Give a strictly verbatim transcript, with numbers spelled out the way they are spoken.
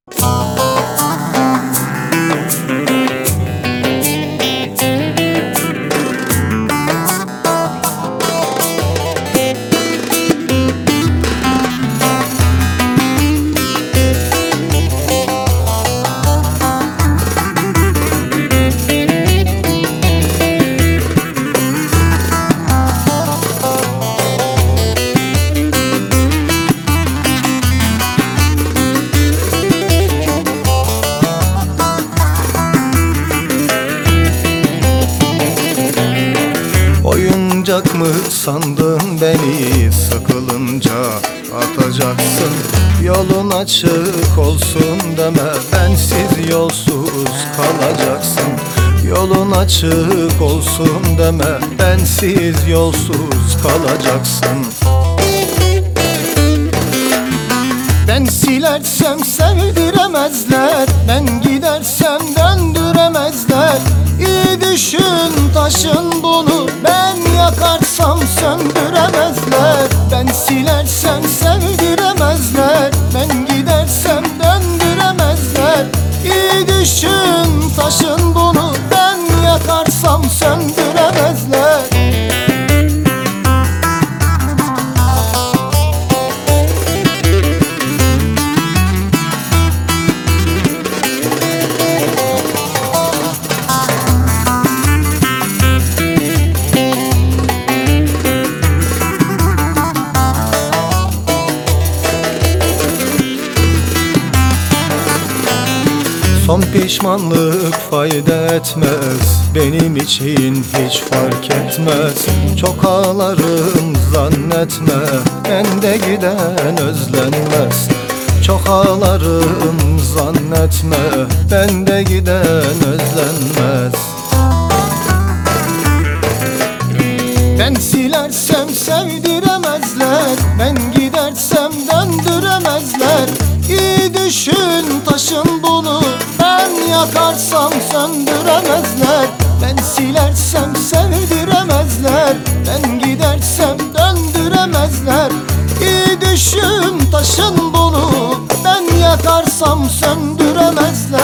Oyuncak mı sandın beni, sıkılınca atacaksın. Yolun açık olsun deme, bensiz yolsuz kalacaksın. Yolun açık olsun deme, bensiz yolsuz kalacaksın. Ben silersem sevdiremezler, ben gidersem döndüremezler. İyi düşün taşın bunu, ben yakarsam söndüremezler. Ben silersem sevdiremezler, ben gidersem döndüremezler. İyi düşün taşın bunu, ben yakarsam söndüremezler. Son pişmanlık fayda etmez, benim için hiç fark etmez. Çok ağlarım zannetme, bende giden özlenmez. Çok ağlarım zannetme, bende giden özlenmez. Ben silersem sevdiremezler, ben gidersem döndüremezler. İyi düşün taşın bunu, ben yakarsam söndüremezler. Ben silersem sevdiremezler, ben gidersem döndüremezler. İyi düşün taşın bunu, ben yakarsam söndüremezler.